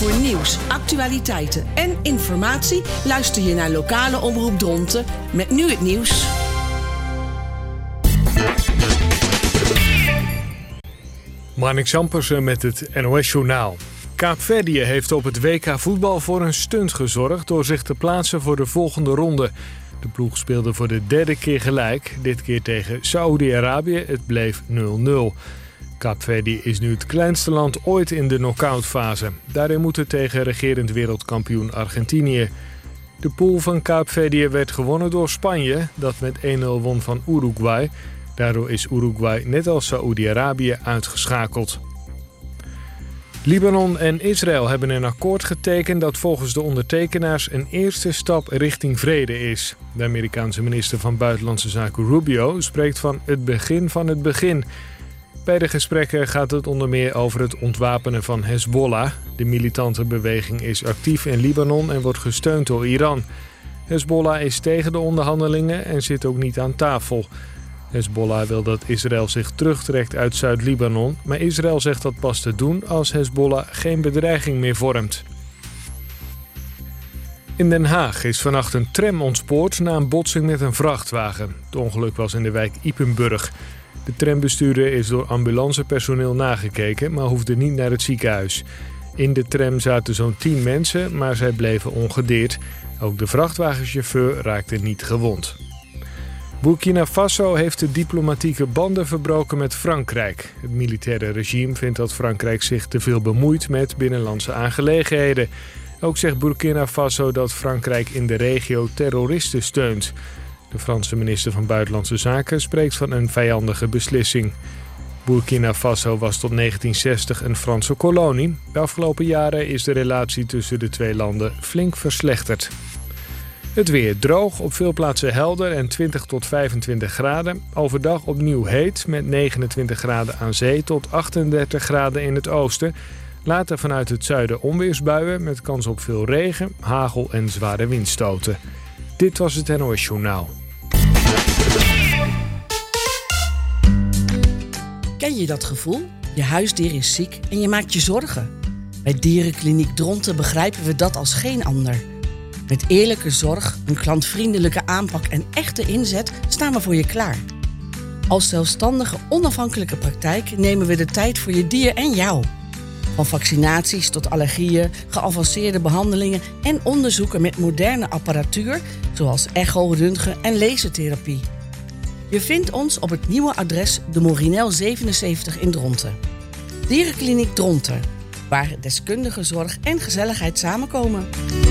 Voor nieuws, actualiteiten en informatie luister je naar lokale omroep Dronten met nu het nieuws. Marnix Ampersen met het NOS-journaal. Kaapverdië heeft op het WK voetbal voor een stunt gezorgd door zich te plaatsen voor de volgende ronde. De ploeg speelde voor de derde keer gelijk, dit keer tegen Saoedi-Arabië. Het bleef 0-0. Kaapverdië is nu het kleinste land ooit in de knock-outfase. Daarin moet het tegen regerend wereldkampioen Argentinië. De pool van Kaapverdië werd gewonnen door Spanje, dat met 1-0 won van Uruguay. Daardoor is Uruguay net als Saoedi-Arabië uitgeschakeld. Libanon en Israël hebben een akkoord getekend dat volgens de ondertekenaars een eerste stap richting vrede is. De Amerikaanse minister van Buitenlandse Zaken Rubio spreekt van het begin van het begin. Bij de gesprekken gaat het onder meer over het ontwapenen van Hezbollah. De militante beweging is actief in Libanon en wordt gesteund door Iran. Hezbollah is tegen de onderhandelingen en zit ook niet aan tafel. Hezbollah wil dat Israël zich terugtrekt uit Zuid-Libanon, maar Israël zegt dat pas te doen als Hezbollah geen bedreiging meer vormt. In Den Haag is vannacht een tram ontspoord na een botsing met een vrachtwagen. Het ongeluk was in de wijk Ypenburg. De trambestuurder is door ambulancepersoneel nagekeken, maar hoefde niet naar het ziekenhuis. In de tram zaten zo'n 10 mensen, maar zij bleven ongedeerd. Ook de vrachtwagenchauffeur raakte niet gewond. Burkina Faso heeft de diplomatieke banden verbroken met Frankrijk. Het militaire regime vindt dat Frankrijk zich te veel bemoeit met binnenlandse aangelegenheden. Ook zegt Burkina Faso dat Frankrijk in de regio terroristen steunt. De Franse minister van Buitenlandse Zaken spreekt van een vijandige beslissing. Burkina Faso was tot 1960 een Franse kolonie. De afgelopen jaren is de relatie tussen de twee landen flink verslechterd. Het weer droog, op veel plaatsen helder en 20 tot 25 graden. Overdag opnieuw heet met 29 graden aan zee tot 38 graden in het oosten. Later vanuit het zuiden onweersbuien met kans op veel regen, hagel en zware windstoten. Dit was het NOS Journaal. Ken je dat gevoel? Je huisdier is ziek en je maakt je zorgen. Bij Dierenkliniek Dronten begrijpen we dat als geen ander. Met eerlijke zorg, een klantvriendelijke aanpak en echte inzet staan we voor je klaar. Als zelfstandige, onafhankelijke praktijk nemen we de tijd voor je dier en jou. Van vaccinaties tot allergieën, geavanceerde behandelingen en onderzoeken met moderne apparatuur, zoals echo, röntgen en lasertherapie. Je vindt ons op het nieuwe adres de Morinel 77 in Dronten. Dierenkliniek Dronten, waar deskundige zorg en gezelligheid samenkomen.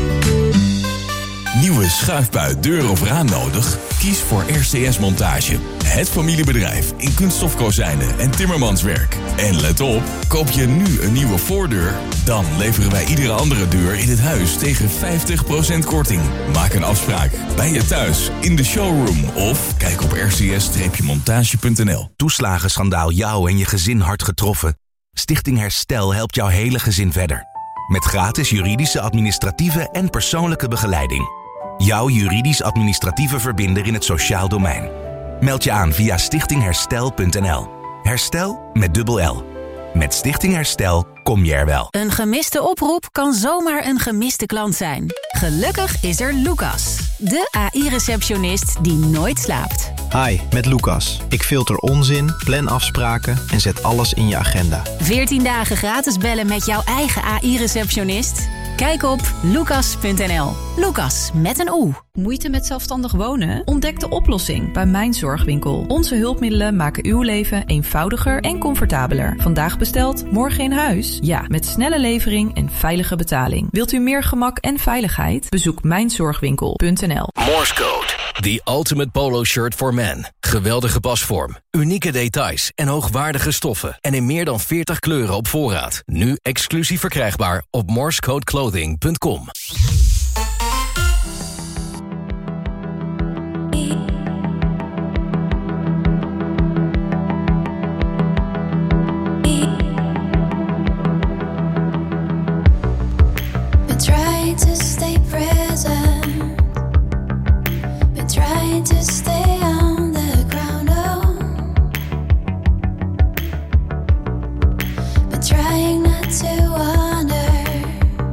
Nieuwe schuifbui, deur of raam nodig? Kies voor RCS Montage. Het familiebedrijf in kunststofkozijnen en timmermanswerk. En let op, koop je nu een nieuwe voordeur? Dan leveren wij iedere andere deur in het huis tegen 50% korting. Maak een afspraak bij je thuis, in de showroom of kijk op rcs-montage.nl. Toeslagenschandaal jou en je gezin hard getroffen? Stichting Herstel helpt jouw hele gezin verder. Met gratis juridische, administratieve en persoonlijke begeleiding. Jouw juridisch-administratieve verbinder in het sociaal domein. Meld je aan via stichtingherstel.nl. Herstel met dubbel L. Met Stichting Herstel kom je er wel. Een gemiste oproep kan zomaar een gemiste klant zijn. Gelukkig is er Lucas, de AI-receptionist die nooit slaapt. Hi, met Lucas. Ik filter onzin, plan afspraken en zet alles in je agenda. 14 dagen gratis bellen met jouw eigen AI-receptionist? Kijk op lucas.nl. Lucas met een O. Moeite met zelfstandig wonen? Ontdek de oplossing bij Mijn Zorgwinkel. Onze hulpmiddelen maken uw leven eenvoudiger en comfortabeler. Vandaag besteld, morgen in huis? Ja, met snelle levering en veilige betaling. Wilt u meer gemak en veiligheid? Bezoek mijnzorgwinkel.nl. Morse Code, the ultimate polo shirt for men. Geweldige pasvorm, unieke details en hoogwaardige stoffen. En in meer dan 40 kleuren op voorraad. Nu exclusief verkrijgbaar op morsecodeclothing.com. Trying to stay present, been trying to stay on the ground, oh, been trying not to wander,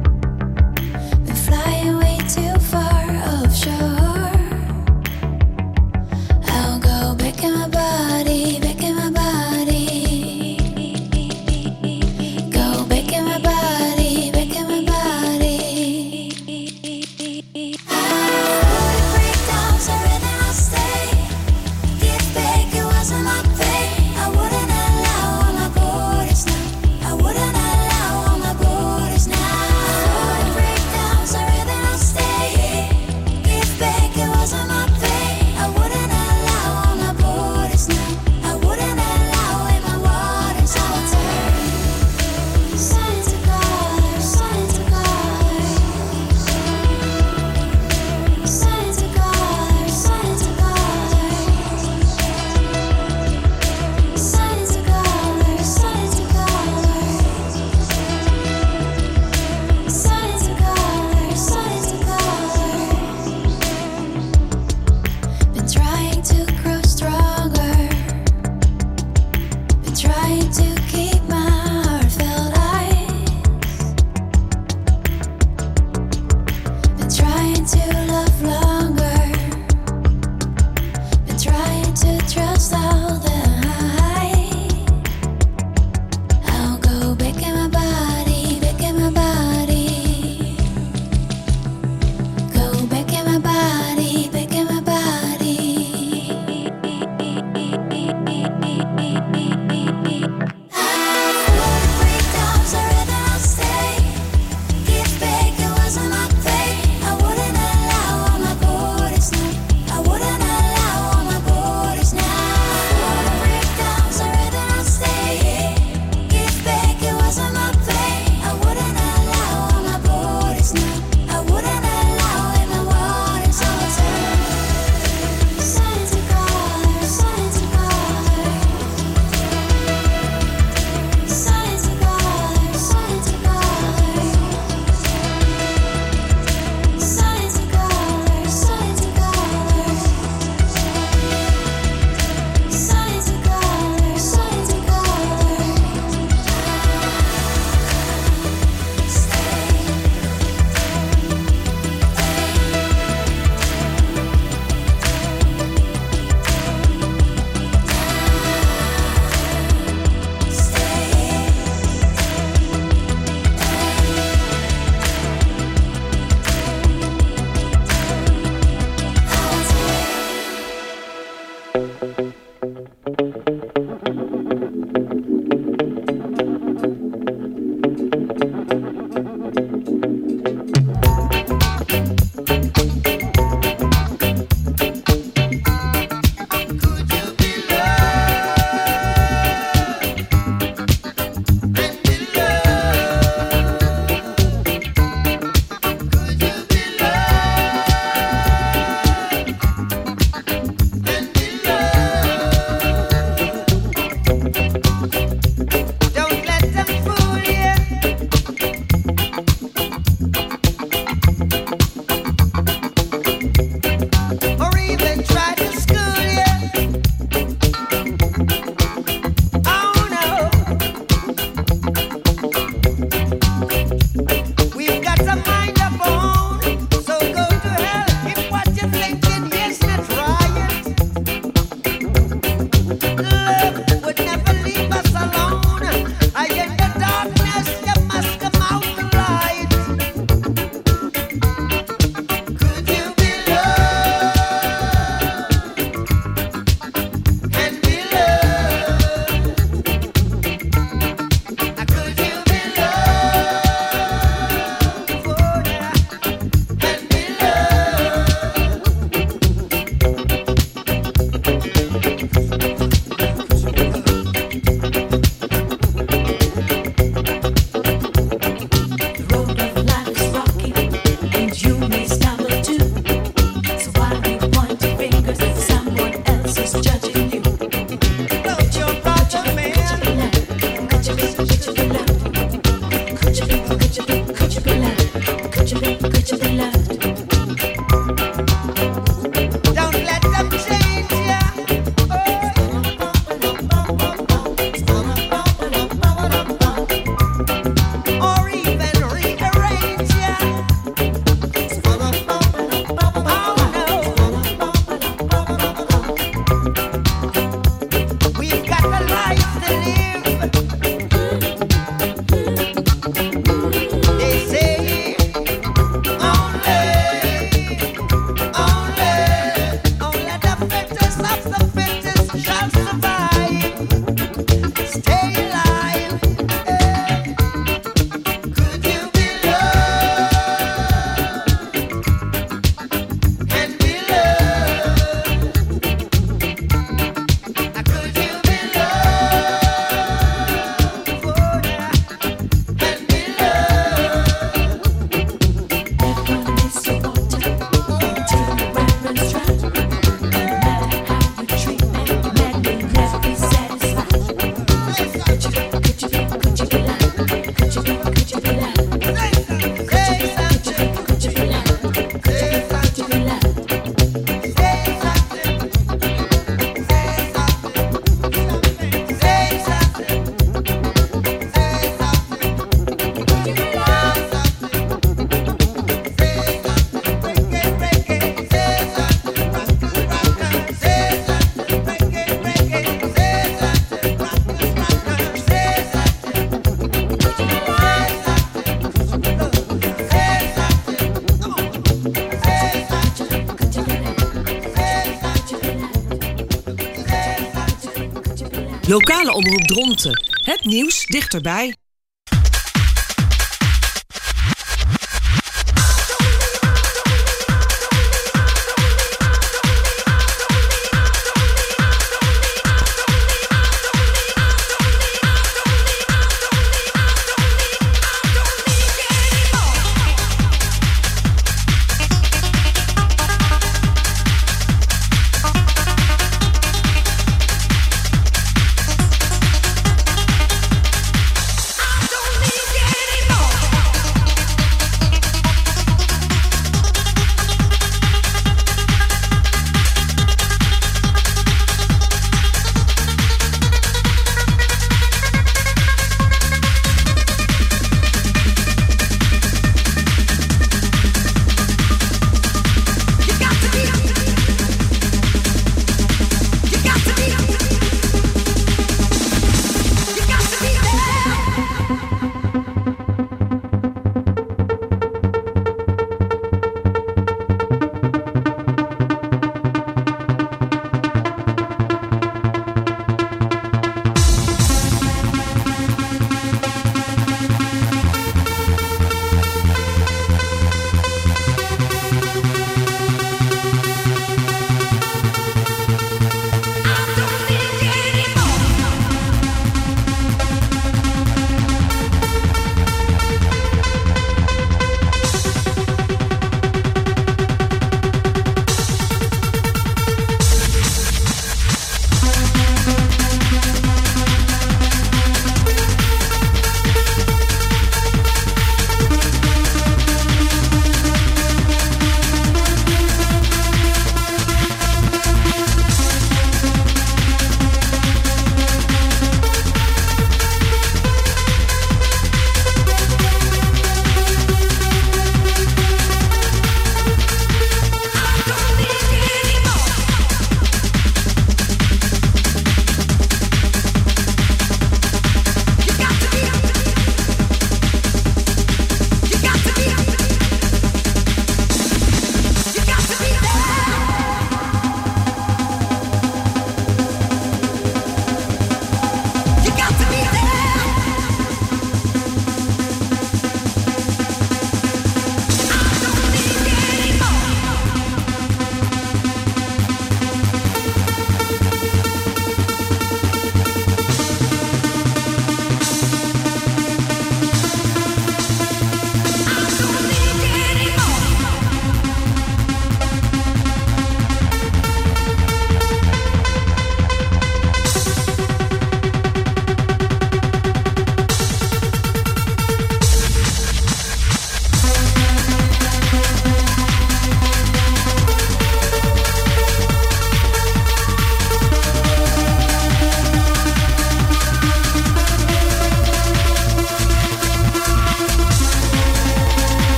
Lokale omroep Dronten. Het nieuws dichterbij.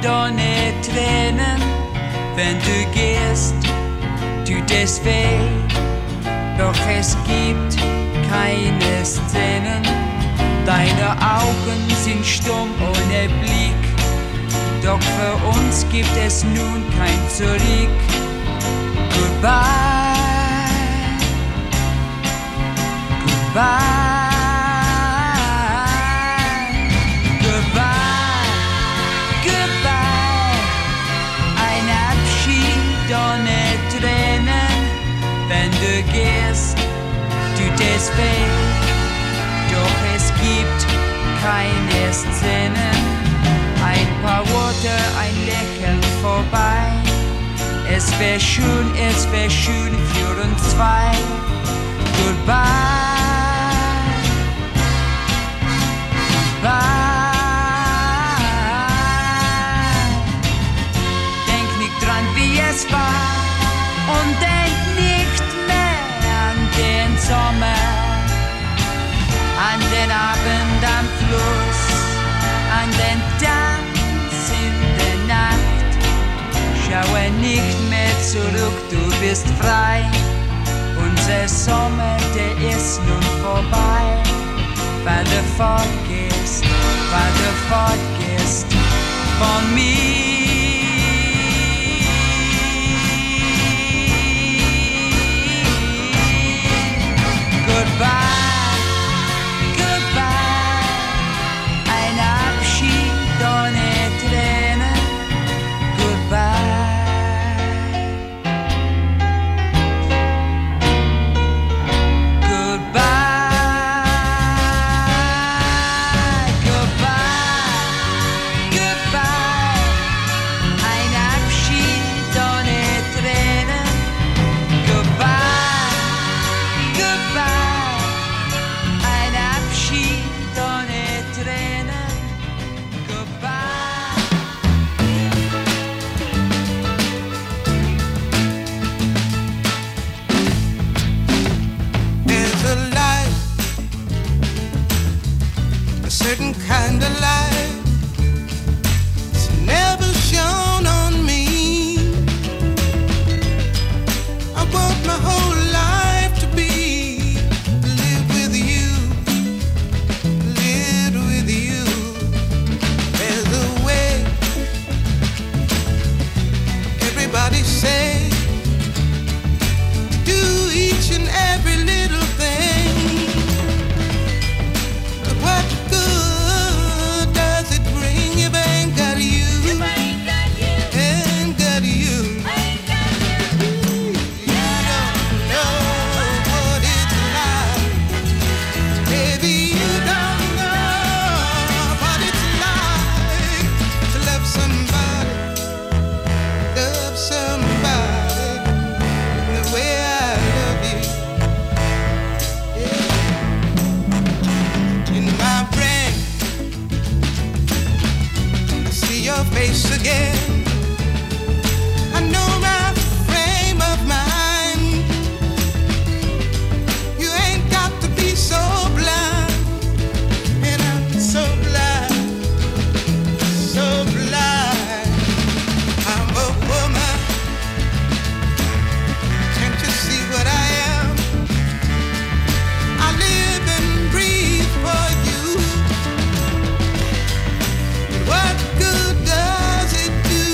deine Tränen, wenn du gehst, tut es weh, doch es gibt keine Szenen. Deine Augen sind stumm ohne Blick, doch für uns gibt es nun kein Zurück. Goodbye, goodbye, goodbye, goodbye. Ein Abschied ohne Tränen, wenn du gehst, tut es weh, doch es gibt keine Szenen. Ein paar Worte, ein Lächeln vorbei. Es wär schön für uns zwei. Goodbye, goodbye. Denk nicht dran, wie es war, und denk nicht mehr an den Sommer, an den Abend am Fluss, an den Tanz in der Nacht. Schaue nicht mehr zurück, du bist frei. Unser Sommer, der ist nun vorbei, weil du fortgehst von mir. Goodbye, goodbye, ein Abschied ohne Tränen. Goodbye. Certain kind of light it's never shone on me. I want my whole life to be live with you, live with you. There's a way, everybody say, to do each and every little thing. But what good does it bring if I ain't got you? Ain't got you. You don't know what it's like. Baby, you don't know what it's like to love somebody the way I love you. Yeah. In my brain, I see your face again. I know my frame of mind. You ain't got to be so blind, and I'm so blind, so blind. I'm a woman. Can't you see what I am? I live and breathe for you. What good does it do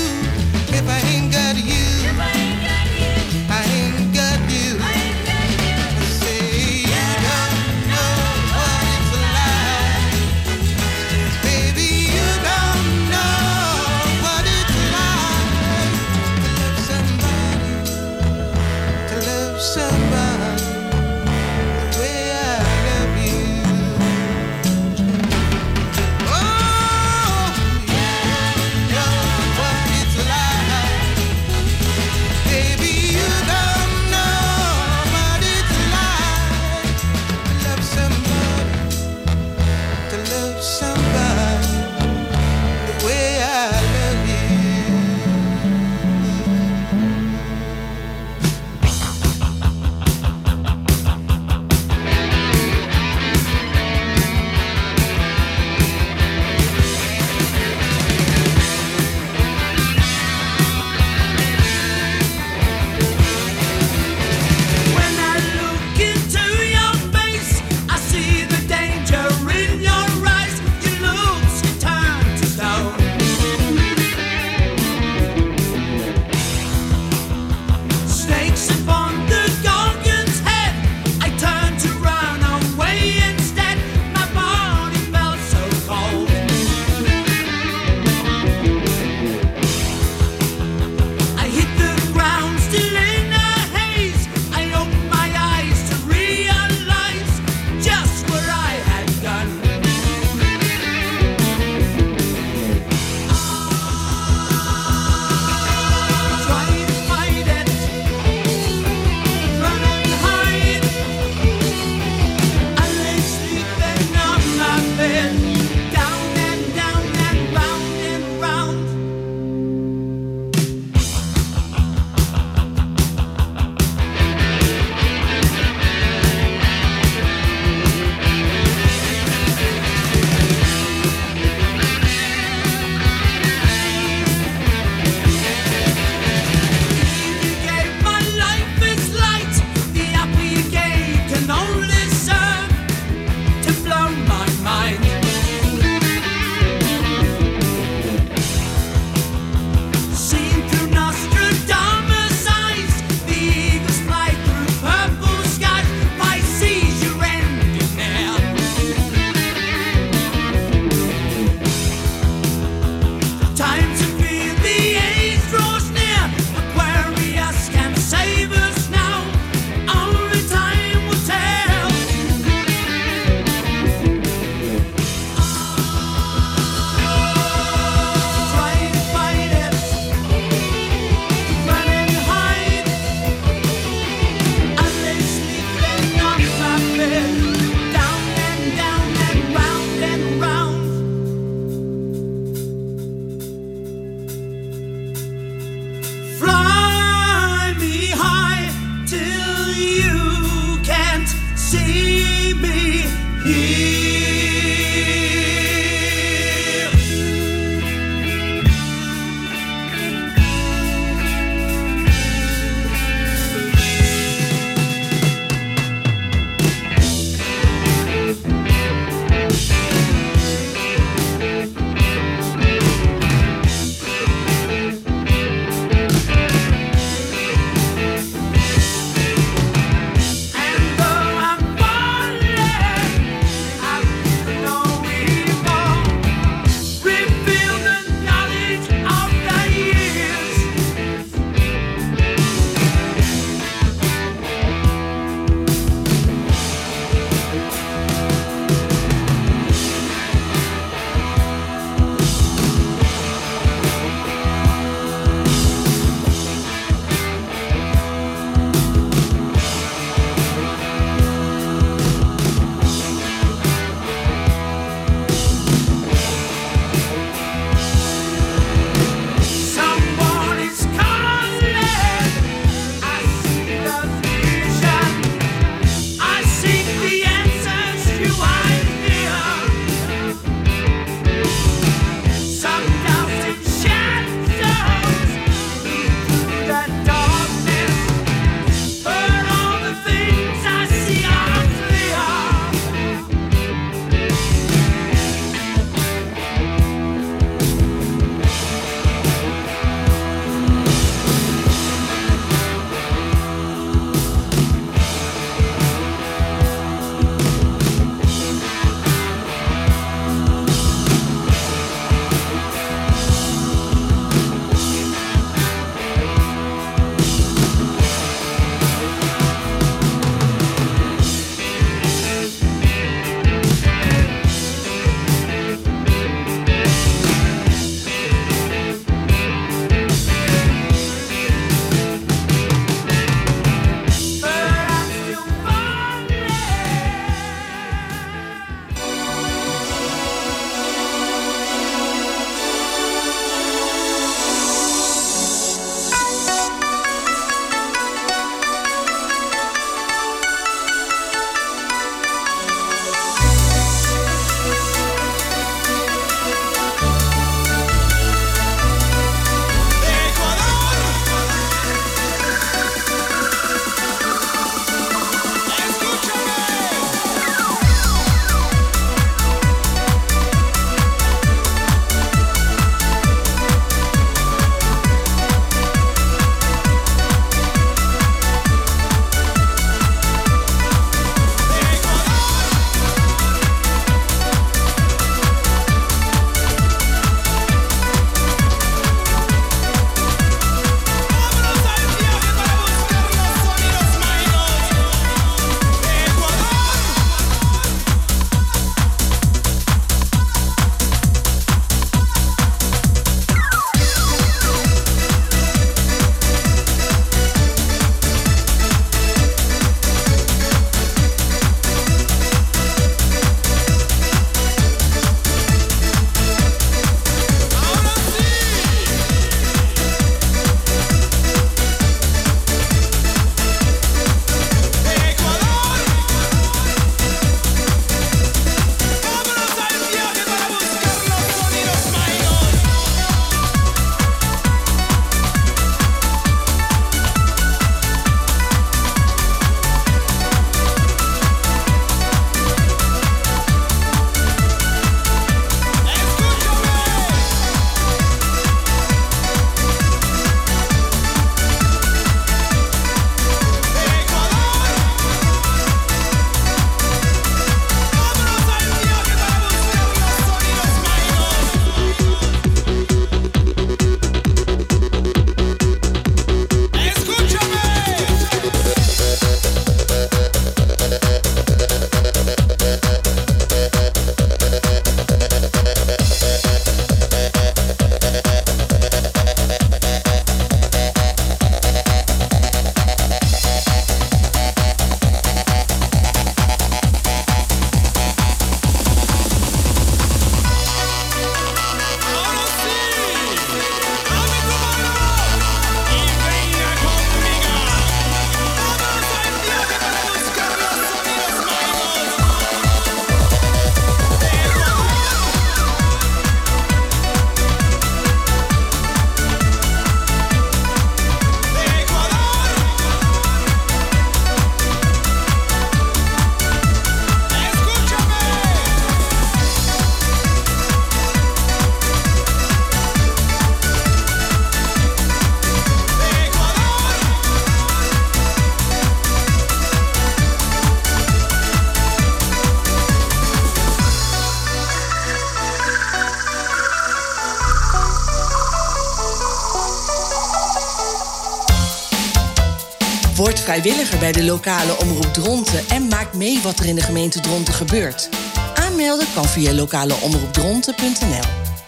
Word vrijwilliger bij de lokale omroep Dronten en maak mee wat er in de gemeente Dronten gebeurt. Aanmelden kan via lokaleomroepdronten.nl.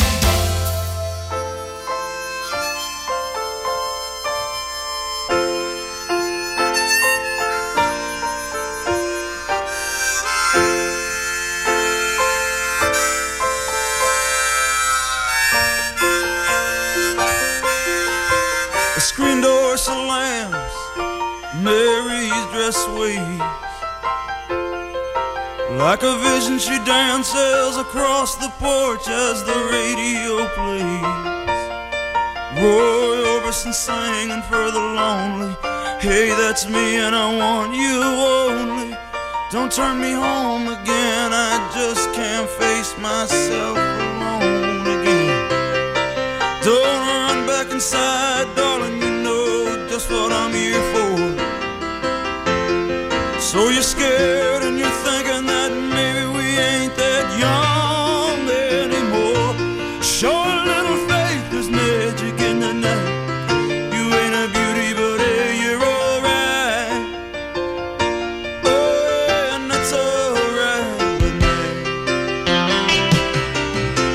Screen door slams, Mary's dress waves. Like a vision she dances across the porch as the radio plays. Roy Orbison singing for the lonely. Hey, that's me and I want you only. Don't turn me home again, I just can't face myself alone again. Don't run back inside, darling, you know just what I'm here for. So you're scared and you're thinking that maybe we ain't that young anymore. Show a little faith, there's magic in the night. You ain't a beauty, but hey, you're alright. Oh, yeah, and that's alright with me.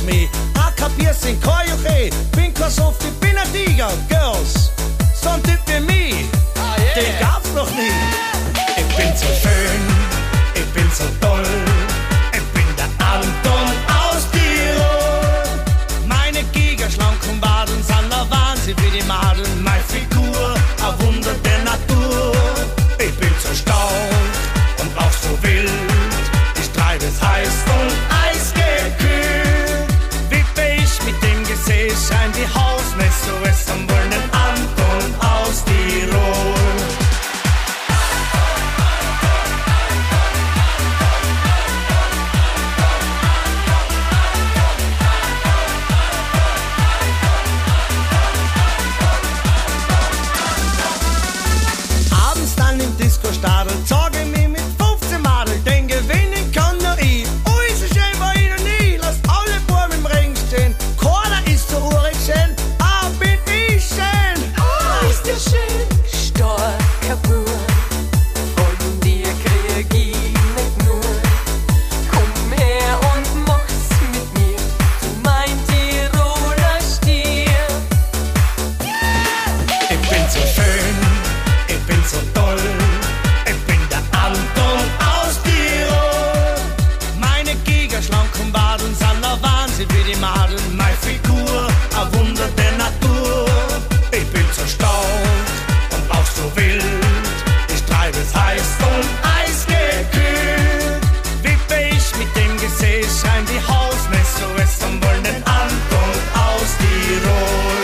me. I kapier's in Koyoche, Pinkers auf die Pinatiga. Girls, so ein Typ wie mich, den gab's noch nie. Ich bin so schön, ich bin so toll, ich bin der Anton aus Tirol. Meine Gigerschlanken Baden sind der Wahnsinn wie die Madeln. Meine Figur, ein Wunder der Natur. Ich bin so stark und auch so wild. Ich treibe es heiß und eisgekühlt. Wippe ich mit dem Gesäß, scheint die Hausmesse, so es am wollen den Anton aus Tirol. Disco-Stadel, zeige mich mit 15 Madel, den gewinnen kann nur ich. Oh, ist es schön bei Ihnen nie, lasst alle Buben im Ring stehen. Keiner ist so urig schön, bin ich schön. Oh, ist der schön, starker Bub. Von dir krieg ich nicht nur. Komm her und mach's mit mir, du mein Tiroler Stier. Ich bin so schön, ich bin so toll. Schlanken Baden sind der Wahnsinn wie die Madeln. Meine Figur, ein Wunder der Natur. Ich bin so stark und auch so wild. Ich treibe es heiß und eisgekühlt. Wippe ich mit dem Gesäß, scheint die Hausmesse, so es am wollen den Anton aus Tirol.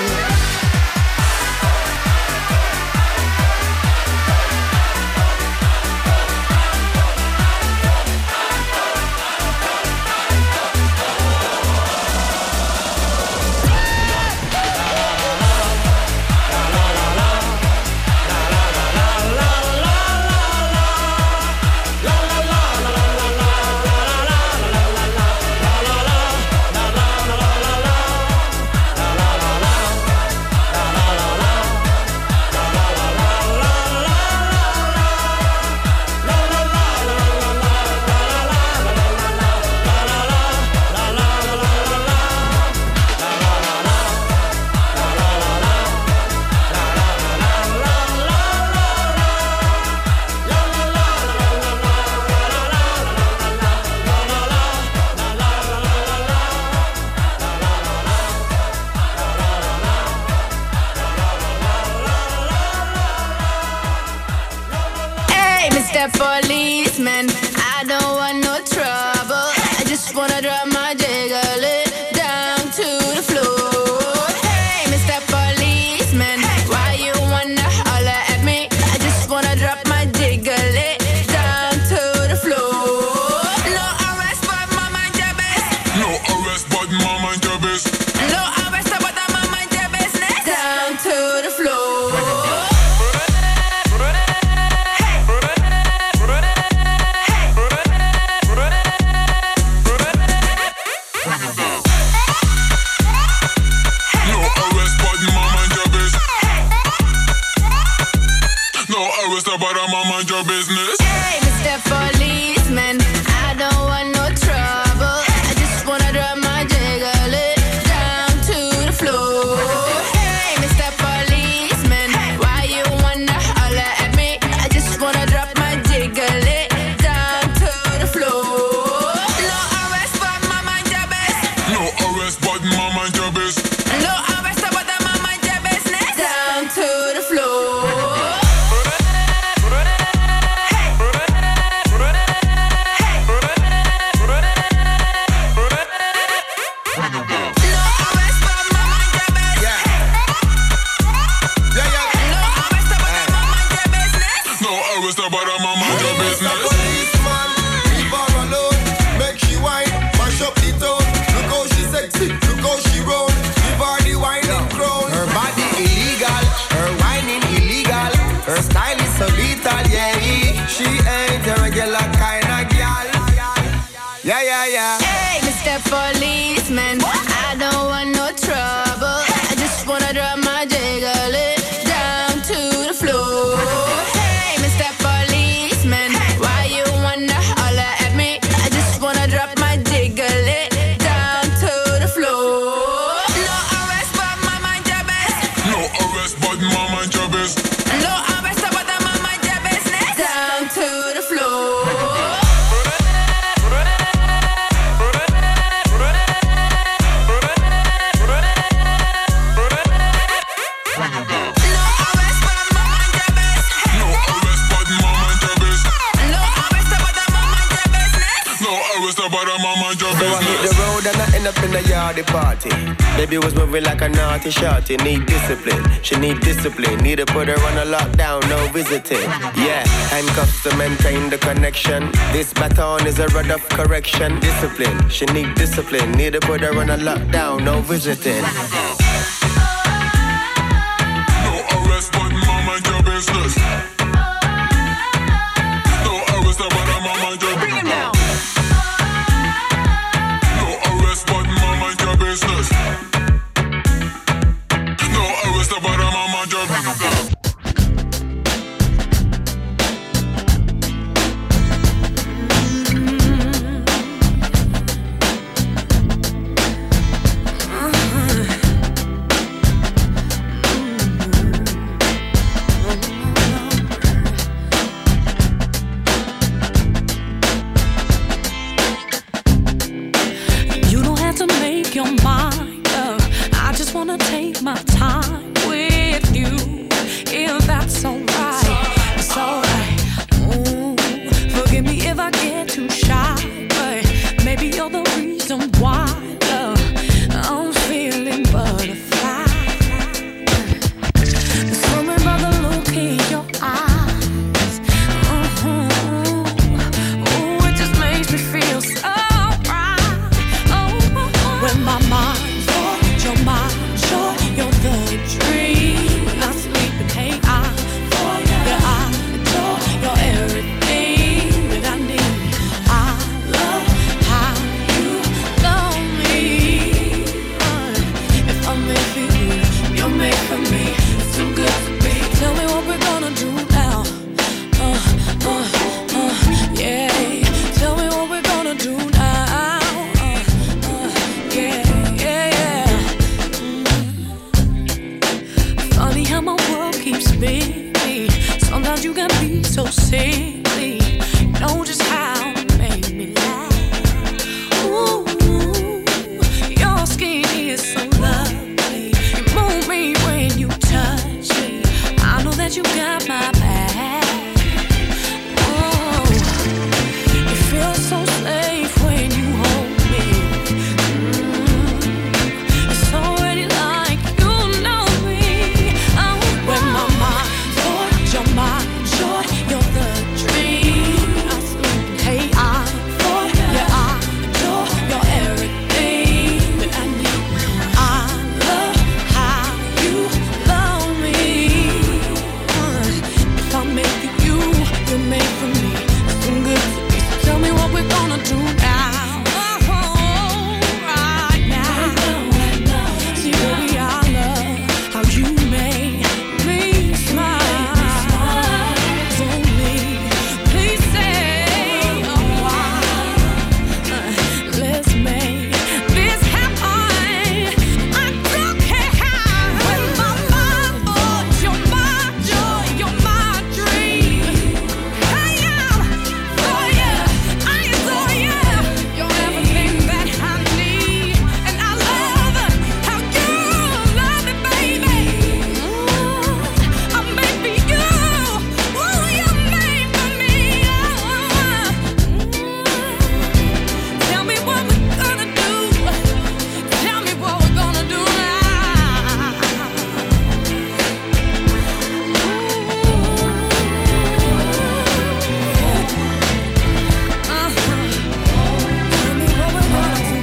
Policeman, I don't want no trouble. I just wanna drop my jiggle it down to the floor. Hey, Mr. Policeman, why you wanna holler at me? I just wanna drop my jiggle it down to the floor. No arrest, but my mind your best. No arrest, but my mind your best. No arrest, but my mind your business. Down to the floor. But I'm mind your business. Hey, Mr. Policeman, I don't want no trouble. I just wanna drop my jiggle it down to the floor. Hey, Mr. Policeman, why you wanna holler at me? I just wanna drop my jiggle it down to the floor. No arrest, but my mind your best. No arrest, but my mind your best. No arrest, but my mind your business. Down to the floor. She ain't a regular kind of girl. Yeah. Hey, Mr. Policeman, I don't want no trouble. I just wanna drop my jiggle it down to the floor. Hey, Mr. Policeman, why you wanna holler at me? I just wanna drop my jiggle it down to the floor. up in a yardy party. Baby was moving like a naughty shorty. Need discipline, she need discipline. Need to put her on a lockdown, no visiting. Yeah, handcuffs to maintain the connection. This baton is a rod of correction. Discipline, she need discipline. Need to put her on a lockdown, no visiting. No arrest, but mama mind your business. No arrest, but mama mind your business. No arrest, but mama mind your business. No arrest, but mama mind your business. My time with you, if that's alright, it's alright. Forgive me if I get too shy, but maybe you're the reason why, love, I'm feeling butterfly. There's something about the look in your eyes. Oh, it just makes me feel so right. Oh, when my mind's on your mind. You're the dream when I'm sleeping. Hey, I'm for you. Yeah, I adore. You're everything that I need. I love how you love me. If I'm made for you, you're made for me. It's too good to be. Tell me what we're gonna do now. Yeah. Tell me what we're gonna do now. How my world keeps spinning. Sometimes you can be so silly. You know just how to make me laugh. Ooh, your skin is so lovely. You move me when you touch me. I know that you got my back. Oh, it feels so safe when you hold me. It's already like you know me. When my mind's on your mind, sure, you're the dream. I'm sleeping, hey, I'm for you. Yeah, I adore. You're everything that I need. I love how you love me. If I make for you, you're made for me. It's too good to be. So tell me what we're gonna do now. Right now. See, baby, I love how you make me smile. For me, please say why. Let's make this happen. I don't care how. When my mind falls, you're my joy, you're my dream. I am for you, I adore you. You're everything that I need, and I love how you love me, baby. I'm made for you. Ooh, you're made for me. Tell me what we're gonna do. Tell me what we're gonna do now. Tell me what we're gonna do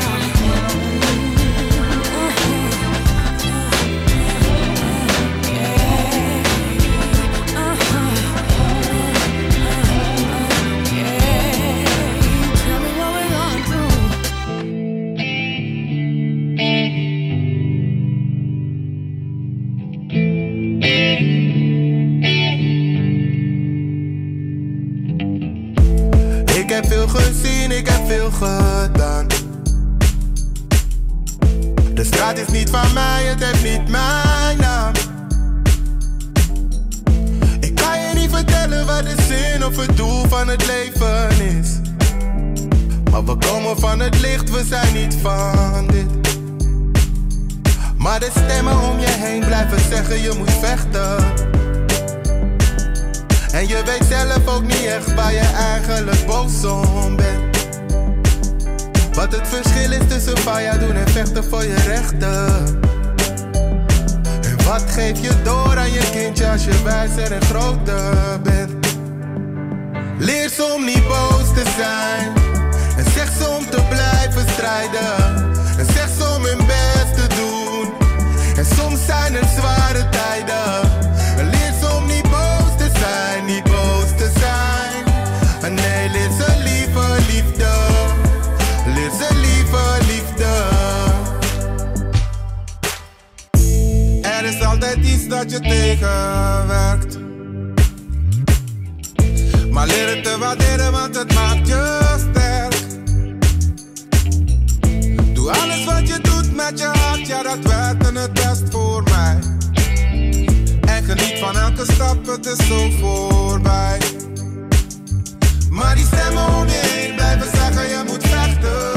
Tell me what we're gonna do. Ik heb veel gezien, ik heb veel gedaan. De straat is niet van mij, het heeft niet mijn naam. Ik kan je niet vertellen wat de zin of het doel van het leven is. Maar we komen van het licht, we zijn niet van dit. Maar de stemmen om je heen blijven zeggen je moet vechten. En je weet zelf ook niet echt waar je eigenlijk boos om bent. Wat het verschil is tussen faya doen en vechten voor je rechten. En wat geef je door aan je kindje als je wijzer en groter bent? Leer ze om niet boos te zijn. En zeg ze om te blijven strijden. En zeg ze om hun best te doen. En soms zijn er zware tijden. En leer ze om niet boos te zijn, niet boos te zijn. En nee, leer ze liever liefde. Leer ze liever liefde. Er is altijd iets dat je tegenwerkt. Maar leer het te waarderen, want het maakt je sterk. Doe alles wat je doet met je hart, ja dat werkt en het best voor mij. En geniet van elke stap, het is zo voorbij. Maar die stemmen om je heen blijven zeggen je moet vechten.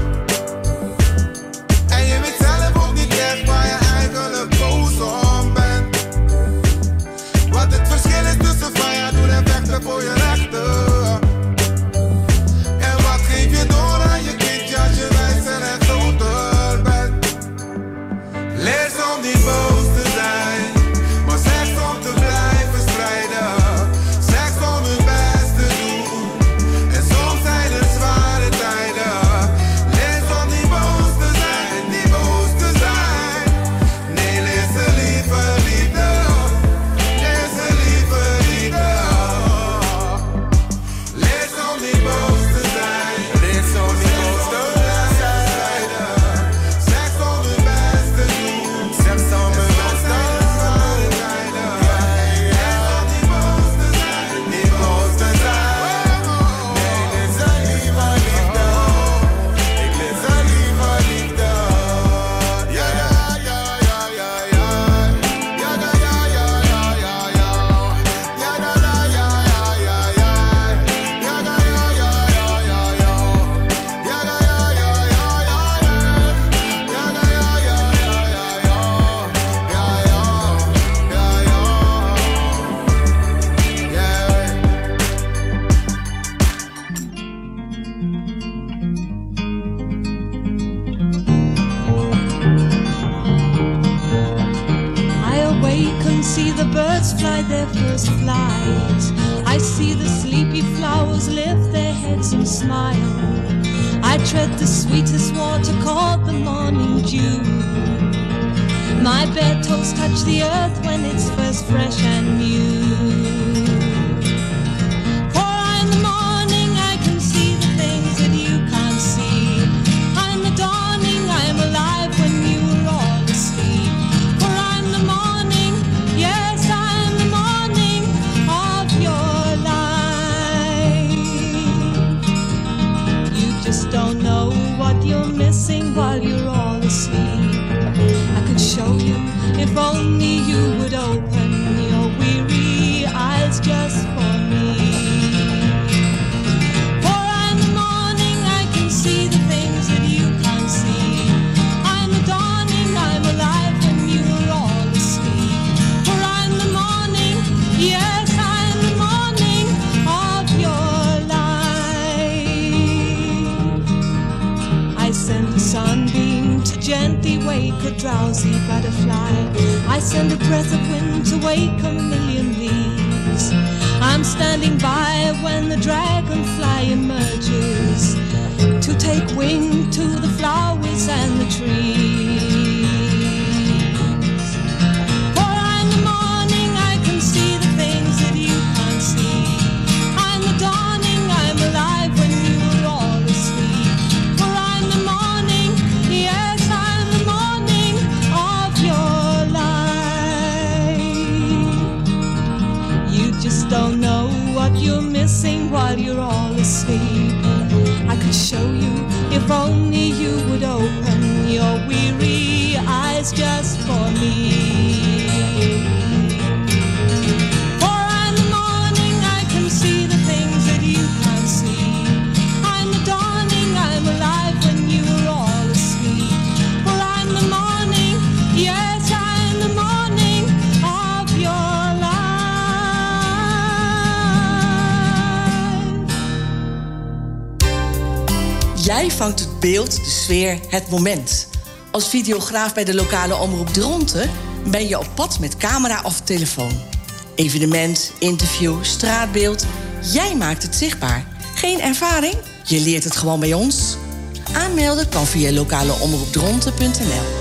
En je weet zelf ook niet echt waar je eigenlijk boos om bent. Wat het verschil is tussen faya doen en vechten voor je rechten. En wat geef je door aan je kindje als je wijzer en groter bent? Leer ze om niet boos te zijn, maar zeg ze om te blijven strijden. Zeg ze om hun best te doen. En soms zijn er zware tijden. Leer ze om niet boos te zijn, niet boos te zijn. Nee, leer ze liever liefde. Leer ze liever liefde. Leer ze om niet boos te zijn. Leer ze om niet boos te strijden. Zeg ze om hun best te doen. Zeg ze om hun best te doen. Leer ze om niet boos te zijn, niet boos te zijn. Nee, leer ze liever liefde. Ik leer ze liever liefde. Ja, ja, ja, ja, ja, ja. Ja, ja, ja, ja, ja, ja, ja. Ja, ja, ja, ja, ja, ja, ja. Ja, ja, ja, ja, ja, ja, ja. Ja, ja, ja, ja, ja, ja, ja. Ja, ja, ja, ja, ja, ja, ja. Ja, ja, ja, ja. I awake and see the birds fly their first flight. I see the sleepy flowers lift their heads and smile. I tread the sweetest water called the morning dew. My bare toes touch the earth when it's first fresh and new. For in the morning I can see the things that you can't see. I'm the dawning, I'm alive when you were all asleep. For I'm the morning, yes, I'm the morning of your life. You just don't know what you're missing while you're all asleep. I could show you if only you would open your weary eyes just for me. For I'm the morning, I can see the things that you can't see. I'm the dawning, I'm alive when you were all asleep. For I'm the morning, yes, I'm the morning of your life. I send a sunbeam to gently wake a drowsy butterfly. I send a breath of wind to wake a million leaves. I'm standing by when the dragonfly emerges to take wing to the flowers and the trees. For I'm the morning, I can see the things that you can't see. I'm the dawning, I'm alive when you were all asleep. For I'm the morning, yes, I'm the morning of your life. You just don't know what you're missing while you're all asleep. I could show you if only you would open your Jij vangt het beeld, de sfeer, het moment. Als videograaf bij de lokale omroep Dronten ben je op pad met camera of telefoon. Evenement, interview, straatbeeld. Jij maakt het zichtbaar. Geen ervaring? Je leert het gewoon bij ons. Aanmelden kan via lokaleomroepdronten.nl.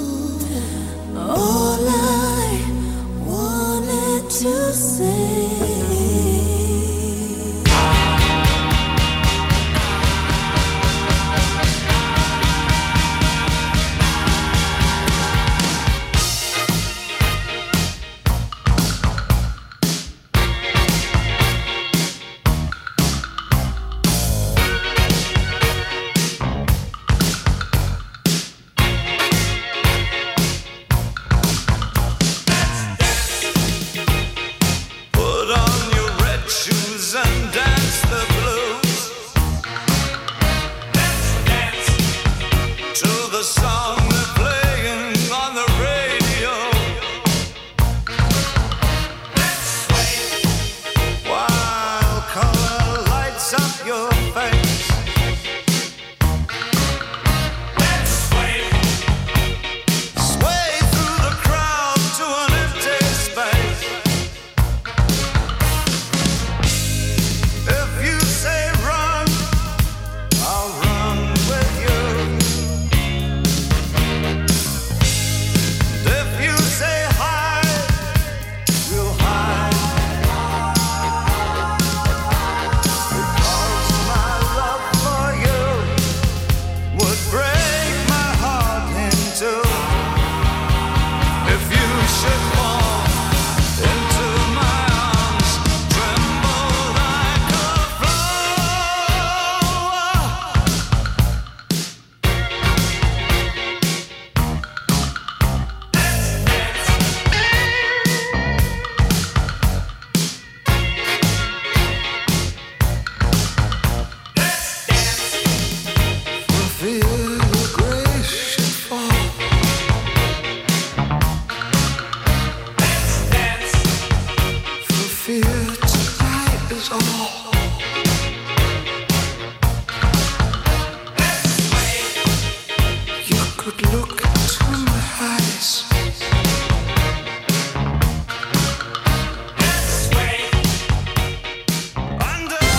to say